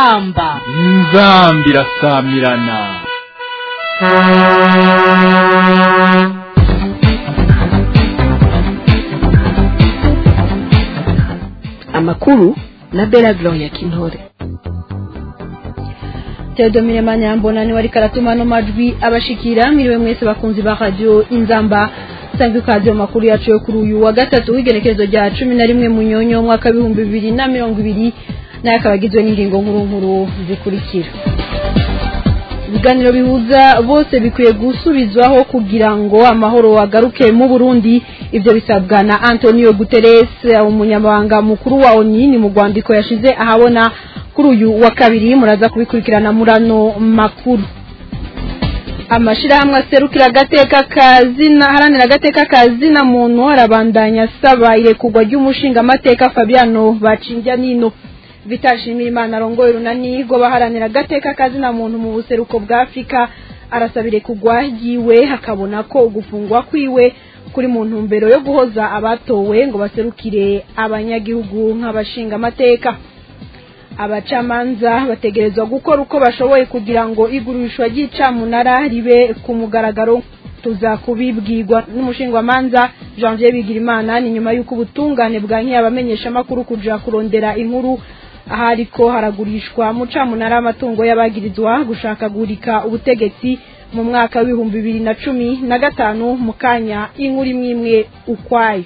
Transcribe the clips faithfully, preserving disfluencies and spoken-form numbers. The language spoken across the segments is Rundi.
inzamba inzambi irasamirana. Amakuru na Bella Gloria Kintore. Tedomire Manyambona ni wari karatuma no majwi abashikira miriwe mwese bakunzi ba radio Inzamba sanzwe kazi makuru yacu yo kuri uyu wa gatatu w'igenekerezo rya cumi na rimwe mu nyonyo mwaka w'ibihumbi bibiri na mirongo ibiri n'akabagizwe n'ingingo nkuru nkuru zikurikira. Ibiganiro bihuza bose bikwiye gusubizwaho kugira ngo amahoro agaruke mu Burundi. Ivyo bisabwa na Antonio Guterres, umunyamabanga mukuru wa O N U mu Rwandiko yashize ahabona kuri uyu wa kabiri. Muraza kubikurikirana murano makuru. Amashirahamwe aserukira agateka kazina haranira agateka kazina muntu arabandanya saba irekurwa ry'umushinga amateka Fabiano Bacinjanino. Vitashimira Imana arongoye runani go baharanira agateka kazina muntu mu buseruko bwa Afrika arasabire kugwa yiwe hakabona ko ugufungwa kwiwe kuri mu ntumbero yo guhoza abatowe ngo baserukire abanyagihugu nk'abashinga amateka. Abacamanza bategerezwa gukora uko bashoboye kugira ngo igurishwa ry'icamunara ribe ku mugaragaro. Tuzakubibwirwa n'umushingwa manza Janvier Bigirimana ni nyuma y'uko ubutungane bwa nk'abamenyesha makuru kuja kurondera inkuru ahariko haragurishwa mu camunara amatungo y'abagirizwa gushaka gurika ubutegetsi mu mwaka w'ibihumbi bibiri na cumi na gatanu mu kanya inkuru imwe ukwayo.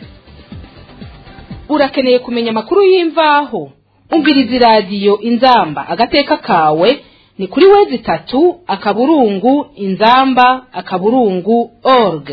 Urakeneye kumenya amakuru y'imvaho umviriza radio Inzamba agateka kawe ni kuri wezi tatu akaburungu inzamba akaburungu org.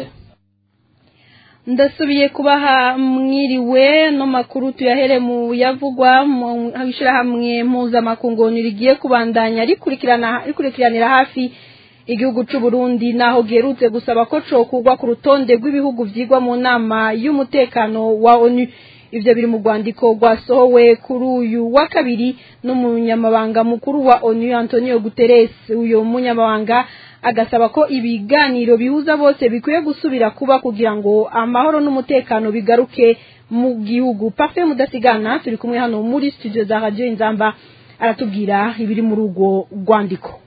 Ndasubiye kubaha mwiriwe no makuru tuyahere mu yavugwa mu hashira hamwe muza makungu nirigiye kubandanya rikurikirana rikurikiranira hafi igihugu c'u Burundi naho gerutse gusaba ko cokugwa ku rutonde rw'ibihugu vyigwa mu nama y'umutekano wa O N U. Ivyo biri mu Rwandiko rwasohowe kuri uyu wa kabiri n'umunyamabanga mukuru wa O N U Antonio Guterres. Uyo munyamabanga agasaba ko ibiganiro bihuza bose bikwiye gusubira kuba kugira ngo amahoro n'umutekano bigaruke mu gihugu. Parfait Mudasigana turi kumwe hano muri studio za Radio Inzamba aratubwira ibiri mu rugo Rwandiko.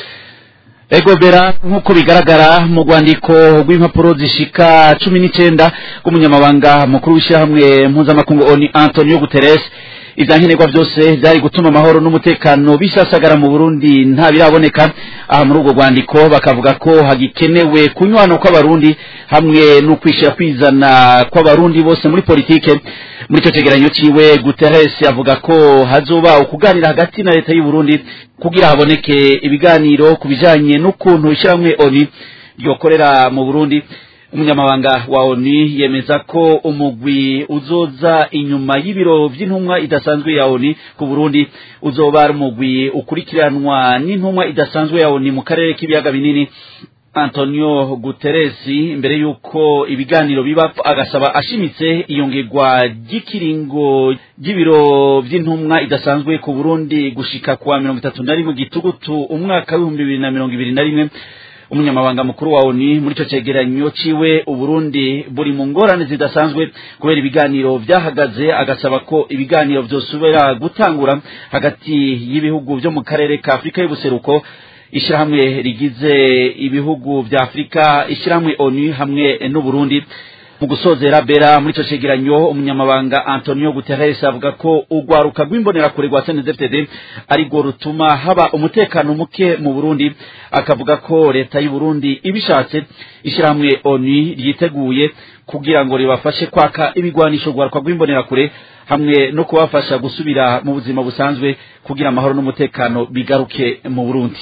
Ego Bera nkuko bigaragara mu Rwandiko rw'impapuro zishika cumi n'icenda rw'umunyamabanga mukuru w'ishyirahamwe mpuzamakungu O N U Antonio Guterres, ivyankenerwa byose byari gutuma amahoro n'umutekano bisasagara mu Burundi nta biraboneka. Aha muri urwo Rwandiko bakavuga ko hagikenewe kunywana kw'abarundi hamwe no kwishira kwizana kw'abarundi bose muri politike. Muri cyo cegeranyo ciwe Guterres yavuga ko hazoba ukuganira hagati na leta y'u Burundi kugira haboneke ibiganiro kubijanye n'ukuntu ishyirahamwe O N U ryokorera mu Burundi. Umunyamabanga wa O N U yemeza ko umugwi uzoza inyuma y'ibiro vy'intumwa idasanzwe ya O N U ku Burundi uzoba ari umugwi ukurikiranwa n'intumwa idasanzwe ya O N U mu karere k'ibiyaga binini. Antonio Guterres imbere yuko ibiganiro biba agasaba ashimitse iyongerwa ry'ikiringo y'ibiro vy'intumwa idasanzwe ku Burundi gushika kwa mirongo itatu na rimwe gitugutu umwaka w'ibihumbi bibiri na mirongo ibiri na rimwe. Umunyamabanga mukuru wa O N U muri cyo cegeranyo ciwe Uburundi buri mu ngorane zidasanzwe kubera ibiganiro vyahagaze, agasaba ko ibiganiro vyosubira gutangura hagati y'ibihugu vyo mu karere ka Afrika y'ubuseruko, ishirahamwe rigize ibihugu vya Afrika, ishirahamwe O N U hamwe n'u Burundi. Mu gusozera Bera muri cyo cegeranyo umunyamabanga Antonio Guterres avuga ko ugwaruka rw'imbonera kure rwa C N D D F D ari go rutuma haba umutekano muke mu Burundi. Akavuga ko leta y'u Burundi ibishatse ishirahamwe O N U ryiteguye kugira ngo ribafashe kwaka ibigwanisho ugwaruka rw'imbonera kure hamwe no kubafasha gusubira mu buzima busanzwe kugira amahoro n'umutekano bigaruke mu Burundi.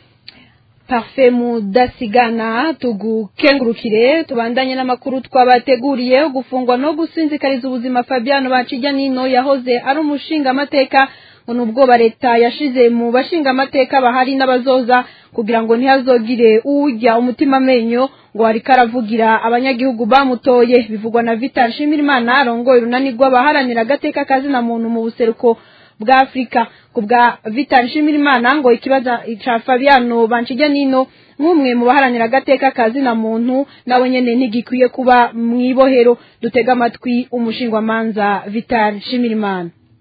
Parfait Mudasigana tugukengurukire tubandanye n'amakuru twabateguriye. Gufungwa no gusinzikariza ubuzima Fabiano Bacinjanino yahoze ari umushinga amateka nubwo leta yashize mu bashinga amateka bahari n'abazoza kugira ngo ntihazogire ujya umutima menyo ngo ari karavugira abanyagihugu bamutoye. Bivugwa na Vital Shimirimana arongoye runani rw'abaharanira agateka kazina muntu mu buseruko bwa Afrika. Kubwa Vital Shimirimana ngo ikibaza ca Fabiano Bacinjanino nk'umwe mu baharanira agateka kazina muntu nawe nyene ntigikwiye kuba mwibohero. Dutega amatwi umushingwa manza Vital Shimirimana.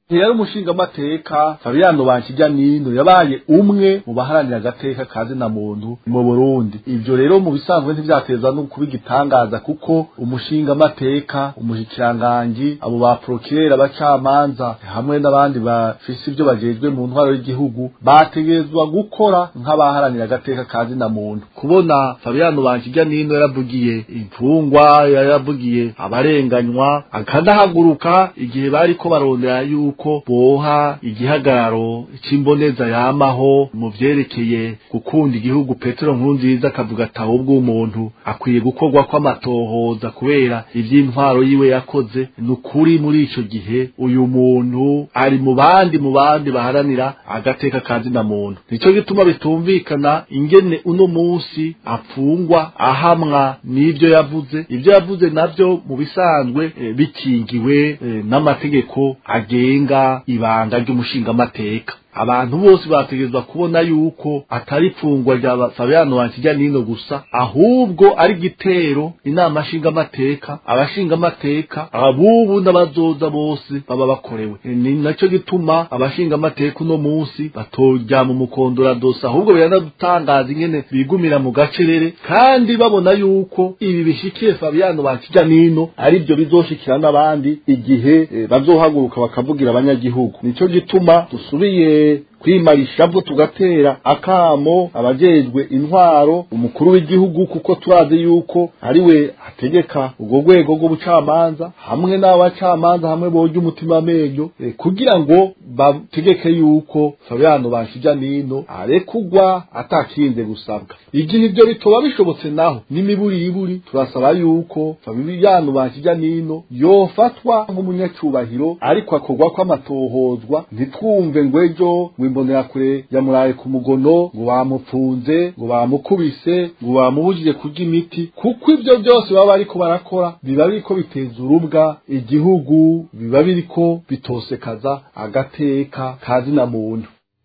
yari umushinga amateka Fabiano Bankijyanino yabaye umwe mu baharanira agateka kazi na muntu mu Burundi. Ivyo rero mu bisanzwe ntivyateza no kubigitangaza kuko umushinga amateka umushikiranganje abo ba procureur abacamanza hamwe n'abandi bafise ibyo bagejwe mu ntwaro y'igihugu bategezwa gukora nk'abaharanira agateka kazi na muntu. Kubona Fabiano Bankijyanino yaravugiye imfungwa yaravugiye abarenganywa akadahaguruka igihe bariko barondera yuko boha igihagararo cimboneza yamaho mu vyerekeye gukunda igihugu. Petero Nkurunziza akavuga ati ahubwo umuntu akwiye gukorwa kw'amatohoza kubera ivy'intwaro yiwe yakoze. Nukuri muri ico gihe uyu muntu ari mu bandi mu bandi baharanira agateka kazi na muntu. Nico gituma bitumvikana ingene uno munsi apfungwa ahamwa n'ivyo yavuze. Ivyo yavuze navyo mu bisanzwe e, bikingiwe e, n'amategeko agenga ibanga ry'umushinga amateka. Abantu bose bategezwa kubona yuko atari fungwa rya Fabiano Bankijyanino gusa ahubwo ari gitero inama nshinga amateka abashinga amateka abubu n'abazoza bose baba bakorewe. Ni naco gituma abashinga amateka uno munsi batojya mu mukondora dosa ahubwo biranadutangaza ingene bigumira mu gacerere kandi babona yuko ibi bishikiye Fabiano Bankijyanino ari byo bizoshikira n'abandi igihe e, bazohaguruka bakavugira abanyagihugu. Nico gituma dusubiye kwimarisha bwo tugatera akamo abajejwe intwaro umukuru w'igihugu kuko turazi yuko ari we ategeka ubwo rwego rw'ubucamanza hamwe n'abacamanza hamwe boje umutima amenyo e, kugira ngo bategeke yuko Fabiano Bankijyanino arekugwa atakinze gusabwa. Igihe ibyo bitoba bishobotse naho n'imiburi iburi turasaba yuko Fabiano Bankijyanino yofatwa nk'umunyacubahiro ariko akogwa kw'amatohozwa ntitwumve ngo ejo wimbonera kure yamuraye ku mugono ngo bamupfunze ngo bamukubise ngo bamubujije kurya imiti kuko ibyo byose baba ariko barakora biba biriko biteza urubwa igihugu biba biriko bitosekaza agateka kazi na muntu.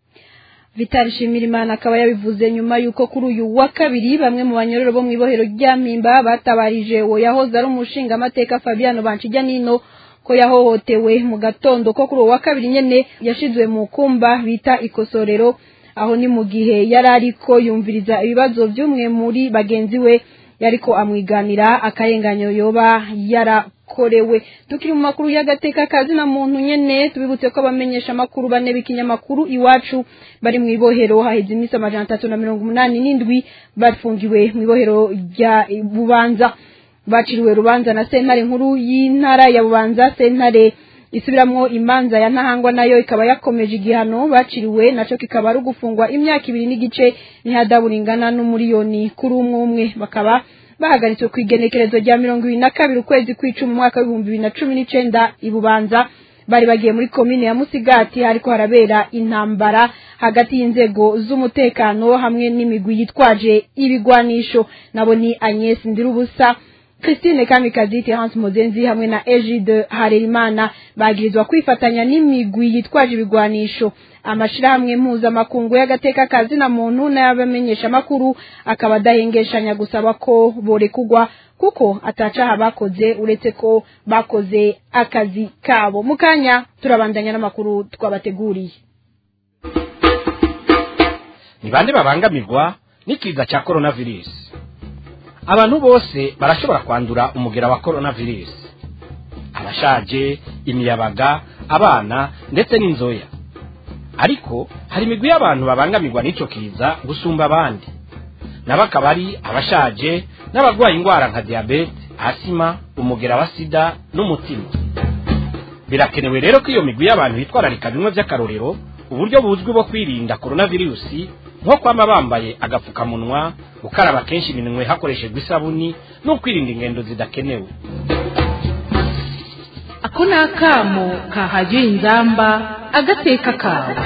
Vital Shimirimana akaba yabivuze nyuma yuko kuri uyu wa kabiri bamwe mu banyororo bo mwibohero rya Mpimba batabarije wo yahoze ari umushinga amateka Fabiano Bankijyanino ko yahohotewe mu gatondo ko kuri uwo wa kabiri nyene yashizwe mu kumba bita ikosorero. Aho ni mu gihe yari ariko yumviriza ibibazo by'umwe muri bagenzi we yariko amwiganira akarenganyo yoba yarakorewe. Tukiri mu makuru y'agateka kazi na muntu nyene tubibutse ko abamenyesha makuru bane b'ikinyamakuru Iwacu bari mu ibohero haheze imisi amajana atatu na mirongo umunani n'indwi bafungiwe mu ibohero rya Bubanza. Baciriwe rubanza na sentare nkuru y'intara ya Bubanza. Sentare isubiramwo imanza ya Ntahangwa nayo ikaba yakomeje igihano baciriwe naco kikaba ari gufungwa imyaka ibiri n'igice n'ihadaburingana n'umuriyoni kuri umwe umwe. Bakaba bahagaritswe ku igenekerezo rya mirongo ibiri na kabiri ukwezi kw'icumi mu mwaka w'ibihumbi bibiri na cumi n'icenda i Bubanza. Bari bagiye muri komine ya Musigati hariko harabera intambara hagati y'inzego z'umutekano hamwe n'imigwi yitwaje ibigwanisho. Nabo ni Agnes Ndirubusa, Christine Kamikazi, Terence Mozenzi hamwe na Egide Harerimana bagirizwa kwifatanya n'imigwi yitwaje ibigwanisho. Amashirahamwe mpuzamakungu y'agateka kazi na muntu n'abamenyesha makuru akaba adahengeshanya gusaba ko borekugwa kuko atacaha bakoze uretse ko bakoze akazi kabo. Mukanya turabandanya n'amakuru twabateguriye. Ni bande babangamirwa n'ikiza cya coronavirus? Abantu bose barashobora kwandura umugera wa coronavirus. Abashaje, imiyabaga, abana ndetse n'inzoya. Ariko hari imigwi y'abantu babangamirwa n'ico kiza gusumba abandi. Nabakabari abashaje n'abagwaye ingwara nka diabete, asima, umugera wa sida n'umutima. Birakenewe rero ko iyo migwi y'abantu yitwararika bimwe by'akarorero uburyo buzwi bwo kwirinda coronavirus nko kwama bambaye agapfukamunwa, gukaraba kenshi iminwe hakoreshejwe isabuni no kwirinda ingendo zidakenewe. Ako nakamo kahaje inzamba agateka kawe.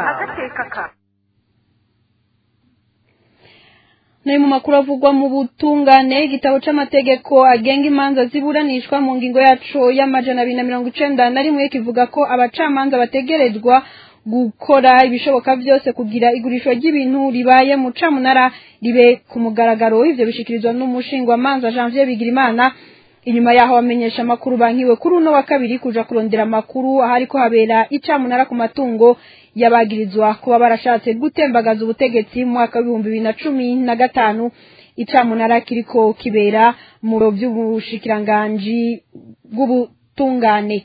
Nayo mu makuru avugwa mu butungane igitabo c'amategeko agenga imanza ziburanishwa mu ngingo yacu y'amajana abiri na mirongo icenda na rimwe kivuga ko abacamanza bategerezwa gukora ibishoboka byose kugira igurishwa ry'ibintu ribaye mu camunara ribe ku mugaragaro. Ivyo bishikirizwa n'umushingwa manza Janvier Bigirimana inyuma yaho bamenyesha amakuru bankiwe kuri uno wa kabiri kuja kurondera amakuru ahari ko habera icamunara ku matungo yabagirizwa kuba barashatse gutembagaza ubutegetsi mu mwaka w'ibihumbi bibiri na cumi na gatanu. Icamunara kiriko kibera mu biro vy'ubushikiranganji bw'ubutungane.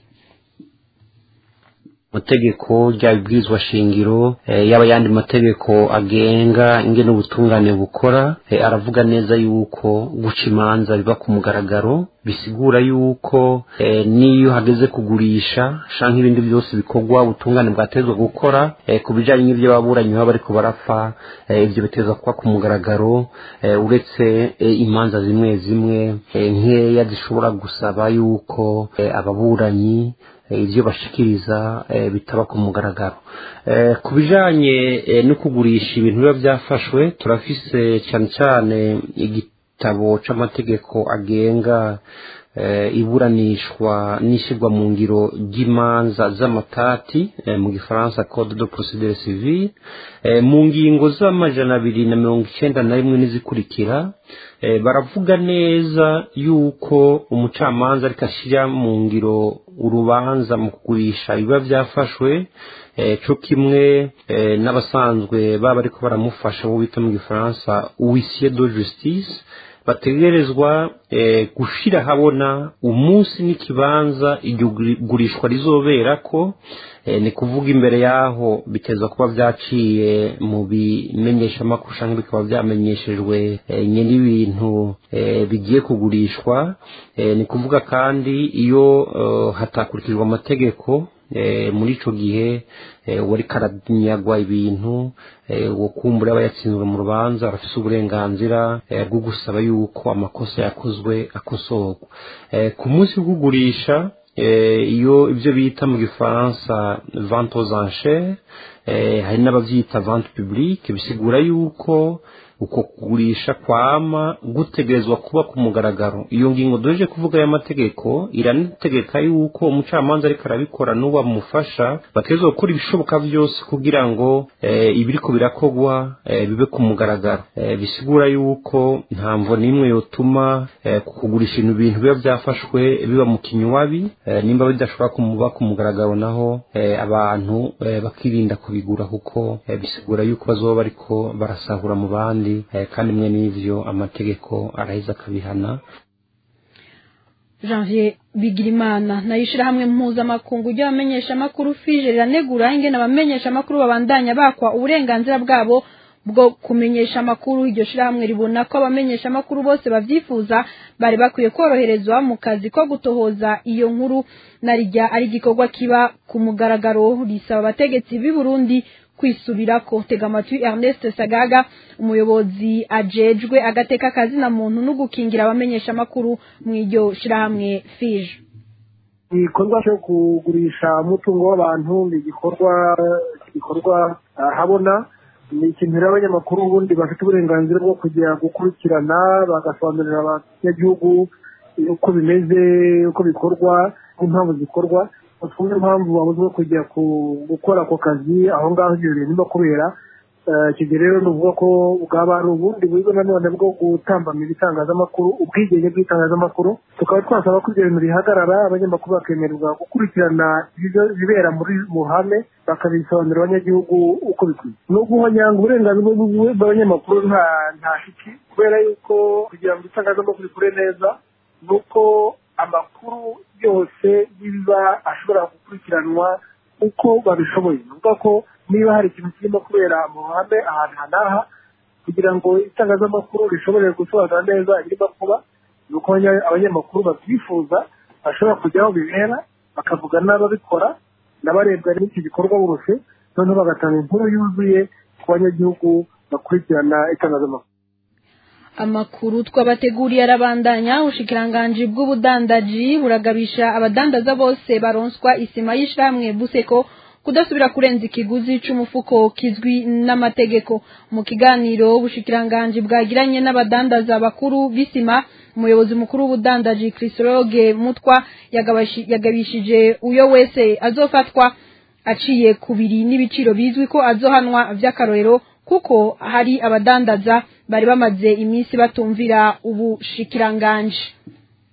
Mategeko ryabwirizwa shingiro e, yaba yandi mategeko agenga ingene ubutungane bukora e, aravuga neza yuko guca imanza biba ku mugaragaro, bisigura yuko e, niyo hageze kugurisha shanka ibindi byose bikorwa ubutungane bwatezwe gukora e, kubijanye n'ivyo baburanye baba bariko barapfa e, ivyo bitezwa kuba ku mugaragaro e, uretse e, imanza zimwe zimwe e, nkeya zishobora gusaba yuko e, ababuranyi ivyo bashikiriza e, bitaba ku mugaragaro. E, kubijanye e, no kugurisha ibintu biba byafashwe turafise cyane cyane igitabo c'amategeko agenga e, iburanishwa n'ishirwa mu ngiro ry'imanza z'amatati e, mu gifaransa Code de procédure civile e, mu ngingo z'amajana abiri na mirongo icenda na rimwe n'izikurikira e, baravuga neza yuko umucamanza ariko ashira mu ngiro urubanza mu kugurisha biba byafashwe e, co kimwe e, n'abasanzwe baba ariko baramufasha bo bita mu gifaransa huissier de justice bategerezwa e, gushira habona umunsi n'ikibanza iryo gurishwa rizoberako e, ni kuvuga imbere yaho bitezwa kuba vyaciye mu bimenyesha makuru canke bikaba vyamenyeshejwe e, nyene ibintu e, bigiye kugurishwa e, ni kuvuga kandi iyo uh, hatakurikizwa amategeko e, muri ico gihe e, wari karadinyagwa ibintu e, wo kumbura abayatsinzwe mu rubanza arafise uburenganzira e, bwo gusaba yuko amakosa yakozwe akosorwa e, ku munsi w'ugurisha e, iyo ivyo bita mu gifaransa vente aux enchères e, hari n'abavyita vente publique bisigura yuko uko kugurisha kwama gutegerezwa kuba ku mugaragaro. Iyo ngingo doje kuvuga ya mategeko iranitegeka yuko umucamanza ariko arabikora n'uwa mufasha bategerezwa gukora ibishoboka byose kugira ngo e, ibiriko birakogwa e, bibe ku mugaragaro e, bisigura yuko nta mvo nimwe yotuma e, kugurisha ibintu biba byafashwe biba mu kinywabi e, nimba bidashobora kumuba ku mugaragaro naho e, abantu e, bakirinda kubigura kuko e, bisigura yuko bazoba bariko barasahura mu bandi kandi mwe n'ivyo amategeko araheza akabihana. Janvier Bigirimana nayishira hamwe mpuzamakungu ryo bamenyesha makuru fije riranegura ingene abamenyesha makuru babandanya bakwa uburenganzira bwabo bwo kumenyesha amakuru. Iryo shira hamwe ribona ko abamenyesha makuru bose bavyifuza bari bakwiye koroherezwa mu kazi ko gutohoza iyo nkuru narijya ari gikorwa kiba ku mugaragaro. Risaba abategetsi b'i Burundi kwisubirako. Tega amatwi Ernest Sagaga, umuyobozi ajejwe agateka kazi na muntu no gukingira abamenyesha makuru mu iryo shirahamwe fije. Igikorwa cyo kugurisha umutungo w'abantu ni igikorwa gikorwa habona, ni ikintu abanyamakuru ubundi bafite uburenganzira bwo kujya gukurikirana bagasobanurira abanyagihugu uko bimeze, uko bikorwa, impamvu zikorwa. Twumva impamvu babuzwe kujya gukora ako kazi aho ngaho ibyo bintu no kubera kige rero nuvuga ko bwaba ari ubundi buryo nanone bwo gutambamira ibitangazamakuru, ubwigenge bw'itangazamakuru. Tukaba twasaba ko ibyo bintu bihagarara, abanyamakuru bakemererwa gukurikirana ibibera muri muhame bakabisobanurira abanyagihugu uko bikwiye. No guhonyanga uburenganzira bw'abanyamakuru nta nta shiki, kubera yuko kugira ngo itangazamakuru rikure neza nuko amakuru yose biba ashobora gukurikiranwa uko babishoboye. Nuvuga ko niba hari ikintu kirimo kubera mu ruhame ahantu hanaha, kugira ngo itangazamakuru rishobore gusobanura neza ibirimo kuba, nuko abanyamakuru babyifuza bashobora kujya aho bibera bakavuga n'ababikora n'abarebwa n'iki gikorwa bose, noneho bagatanga inkuru yuzuye ku banyagihugu bakurikirana itangazamakuru. Amakuru twabateguriye arabandanya. Ubushikiranganje bw'ubudandaji buragabisha abadandaza bose baronswa isima y'ishamwe Buseko kudasubira kurenza ikiguzi c'umufuko kizwi n'amategeko. Mu kiganiro ubushikiranganje bwagiranye n'abadandaza bakuru bisima, umuyobozi mukuru w'ubudandaji Christologe Mutwa yagabishije uyo wese azofatwa aciye kubiri n'ibiciro bizwi ko azohanwa vy'akarorero, kuko hari abadandaza bari bamaze iminsi batumvira ubushikiranganje.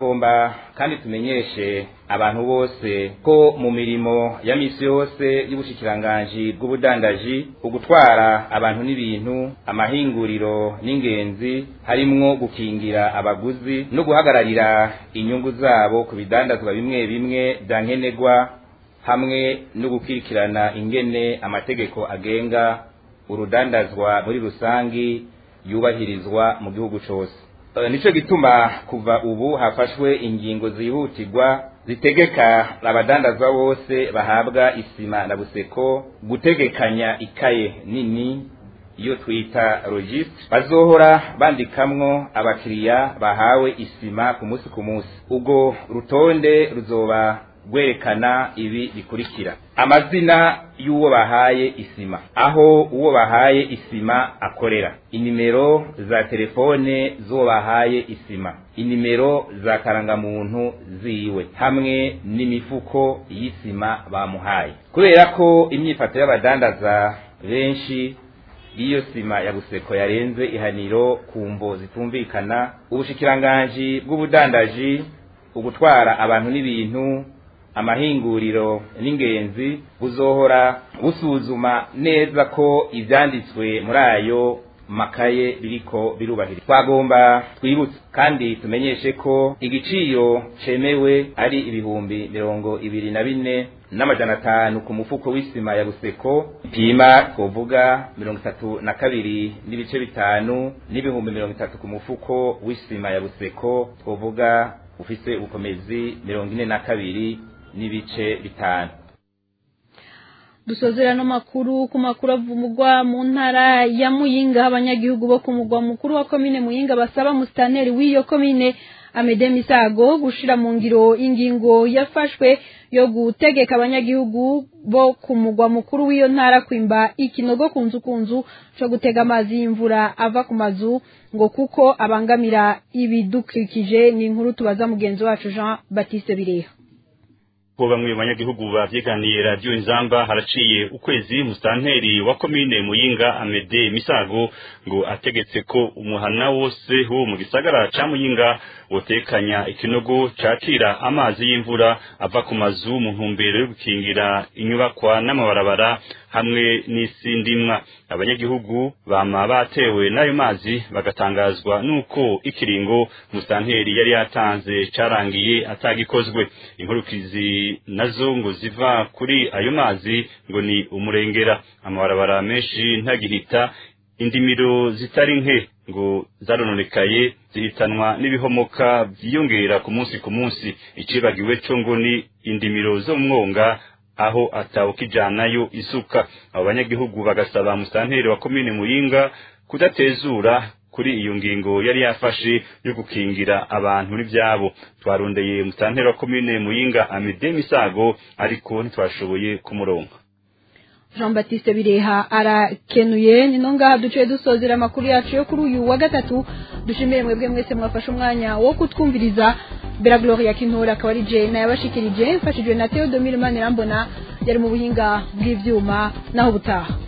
Bomba kandi tumenyeshe abantu bose ko mu mirimo ya misi yose y'ubushikiranganje bw'ubudandaji ugutwara abantu n'ibintu amahinguriro n'ingenzi harimwo gukingira abaguzi no guhagararira inyungu zabo ku bidandazwa bimwe bimwe byankenegwa hamwe no gukirikirana ingene amategeko agenga urudandazwa muri rusangi yubahirizwa mu gihugu cyose. Nico gituma kuva ubu hafashwe ingingo zihutirwa zitegeka abadandazwa bose bahabwa isima na Buseko gutegekanya ikaye nini iyo twita registre bazohora bandikamwo abakiriya bahawe isima ku munsi ku munsi. Ubwo rutonde ruzoba gwerekana ibi bikurikira: amazina y'uwo bahaye isima, aho uwo bahaye isima akorera, inimero za telefone z'uwo bahaye isima, inimero za karangamuntu ziwe hamwe n'imifuko y'isima bamuhaye. Kubera ko imyifato y'abadandaza benshi iyo sima ya Buseko yarenze ihaniro kumvo zitumvikana, ubushikiranganje bw'ubudandaji ugutwara abantu n'ibintu amahinguriro n'ingenzi buzohora busuzuma neza ko ivyanditswe muri ayo makaye biriko birubahiriza. Twagomba twibutse kandi tumenyeshe ko igiciro cemewe ari ibihumbi mirongo ibiri na bine n'amajana atanu ku mufuko w'isima ya Buseko, pima twovuga mirongo itatu na kabiri n'ibice bitanu n'ibihumbi mirongo itatu ku mufuko w'isima ya Buseko twovuga ufise ubukomezi mirongo ine na kabiri n'ibice bitanu. Dusozera no makuru ku makuru avumugwa mu ntara ya Muyinga. Abanyagihugu bo kumugwa mukuru wa komine Muyinga basaba mustaneri w'iyo komine Amede Misago gushira mu ngiro ingingo yafashwe yo gutegeka abanyagihugu bo kumugwa mukuru w'iyo ntara kwimba ikinogo kunzu kunzu cyo gutega amazi y'imvura ava ku mazu ngo kuko abangamira ibidukikije. Ni inkuru tubaza mugenzi wacu Jean Baptiste Bireha. Ko bamwe banyagihugu bavyeganiye radio Inzamba haraciye ukwezi mustanteri wa komine Muyinga Amede Misago ngo ategetse ko umuhana wose ho mu gisagara ca Muyinga wotekanya ikinogo cakira amazi y'imvura ava ku mazu mu ntumbero yo gukingira inyubakwa n'amabarabara hamwe n'isindimwa. Abanyagihugu bama batewe n'ayo mazi bagatangazwa nuko ikiringo mustanteri yari yatanze carangiye atagikozwe. Inkurukizi nazo ngo ziva kuri ayo mazi ngo ni umurengera, amabarabara menshi ntagihita, indimiro zitari nke ngo zarononekaye zihitanwa n'ibihomoka byiyongera ku munsi ku munsi. Icibagiwe cyo ngo ni indimiro zo mwonga aho atawukijanayo isuka. Abo banyagihugu bagasaba mustanteri wa komine Muyinga kudatezura kuri iyo ngingo yari yafashe yo gukingira abantu n'ivyabo. Twarondeye mustanteri wa komine Muyinga Amede Misago ariko ntitwashoboye kumuronka. Jean Baptiste Bireha arakenuye. Nino ngaha duce dusozera makuru yacu yo kuri uyu wa gatatu. Dushimire mwebwe mwese mwafashe umwanya wo kutwumviriza. Bera Gloria Kintora akaba ari je na yabashikirije mfashijwe na Theodomire Manirambona yari mu buhinga bw'ivyuma naho butaha.